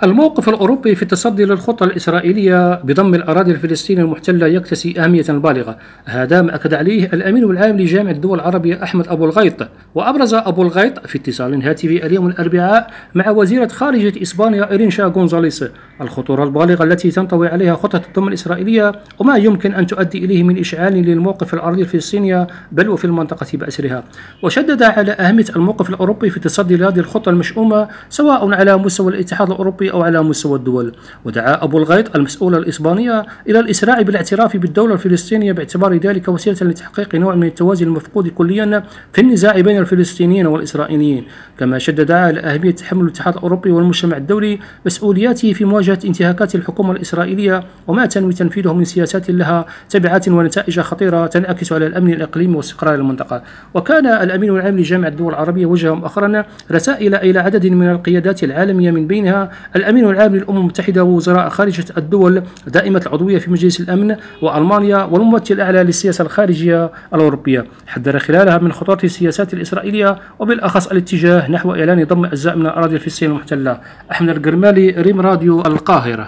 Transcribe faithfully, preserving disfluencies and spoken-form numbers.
الموقف الأوروبي في التصدي للخطة الإسرائيلية بضم الأراضي الفلسطينية المحتلة يكتسي أهمية بالغة. هذا ما أكد عليه الأمين العام لجامعة الدول العربية أحمد أبو الغيط. وأبرز أبو الغيط في اتصال هاتفي اليوم الأربعاء مع وزيرة خارجية إسبانيا إيرينشا غونزاليس الخطورة البالغة التي تنطوي عليها خطة الضم الإسرائيلية وما يمكن أن تؤدي إليه من إشعال للموقف الأرضي الفلسطينية بل وفي المنطقة بأسرها. وشدد على أهمية الموقف الأوروبي في التصدي لهذه الخطة المشؤومة سواء على مستوى الاتحاد الأوروبي أو على مستوى الدول. ودعا أبو الغيط المسؤولة الإسبانية إلى الإسراع بالاعتراف بالدولة الفلسطينية باعتبار ذلك وسيلة لتحقيق نوع من التوازن المفقود كليا في النزاع بين الفلسطينيين والإسرائيليين. كما شدد على أهمية تحمل الاتحاد الأوروبي والمجتمع الدولي مسؤولياته في مواجهة انتهاكات الحكومة الإسرائيلية وما تنوي تنفيذه من سياسات لها تبعات ونتائج خطيرة تنعكس على الأمن الإقليمي واستقرار المنطقة. وكان الأمين العام لجامعة الدول العربية وجه مؤخرا رسائل إلى عدد من القيادات العالمية من بينها الأمين العام للأمم المتحدة ووزراء خارجية الدول دائمة العضوية في مجلس الأمن وألمانيا والممثل الأعلى للسياسة الخارجية الأوروبية. حذر خلالها من خطورة السياسات الإسرائيلية وبالأخص الاتجاه نحو إعلان ضم أجزاء من الأراضي الفلسطينية المحتلة. أحمد القرمالي، ريم راديو، القاهرة.